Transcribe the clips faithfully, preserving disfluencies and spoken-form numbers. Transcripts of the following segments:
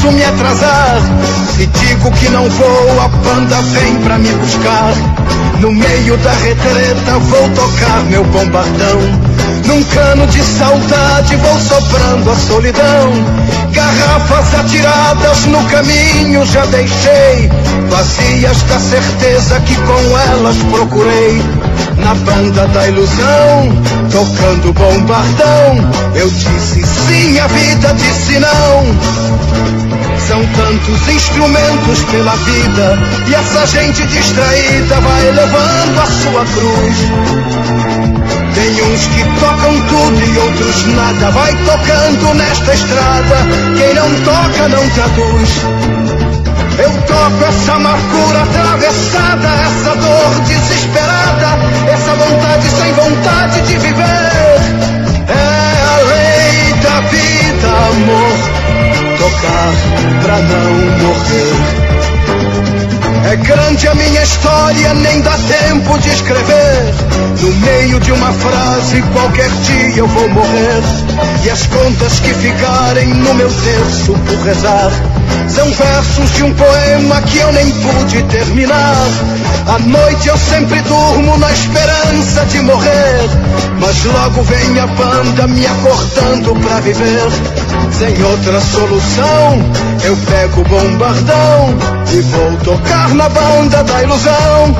posso me atrasar. Se digo que não vou, a banda vem pra me buscar. No meio da retreta vou tocar meu bombardão. Num cano de saudade vou soprando a solidão. Garrafas atiradas no caminho já deixei, vazias da certeza que com elas procurei. Na banda da ilusão, tocando bombardão, eu disse sim, a vida disse não. São tantos instrumentos pela vida, e essa gente distraída vai levando a sua cruz. Tem uns que tocam tudo e outros nada, vai tocando nesta estrada, quem não toca não traduz. Eu toco essa amargura atravessada, essa dor desesperada, essa vontade sem vontade de viver. É a lei da vida, amor, tocar pra não morrer. É grande a minha história, nem dá tempo de escrever. No meio de uma frase, qualquer dia eu vou morrer. E as contas que ficarem no meu terço por rezar são versos de um poema que eu nem pude terminar. À noite eu sempre durmo na esperança de morrer, mas logo vem a banda me acordando pra viver. Sem outra solução, eu pego o bombardão e vou tocar na banda da ilusão.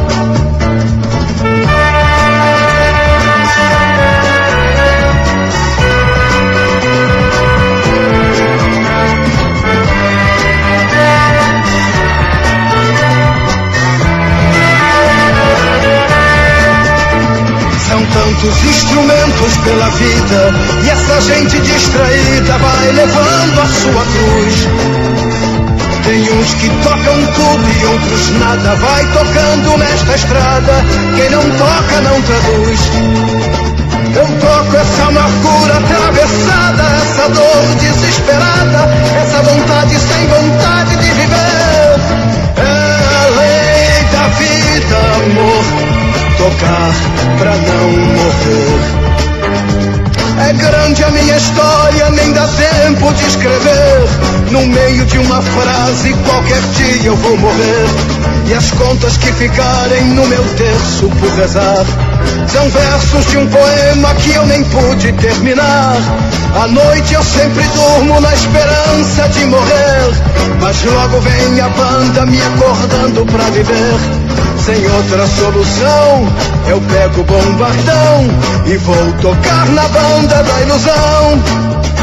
São tantos instrumentos pela vida, e essa gente distraída vai levando a sua cruz. Tem uns que tocam tudo e outros nada, vai tocando nesta estrada, quem não toca não traduz. Eu toco essa amargura atravessada, essa dor desesperada, essa vontade sem vontade de viver. É a lei da vida, amor, tocar pra não morrer. É grande a minha história, nem dá tempo de escrever. No meio de uma frase, qualquer dia eu vou morrer. E as contas que ficarem no meu terço por rezar são versos de um poema que eu nem pude terminar. À noite eu sempre durmo na esperança de morrer, mas logo vem a banda me acordando pra viver. Sem outra solução, eu pego o bombardão e vou tocar na banda da ilusão.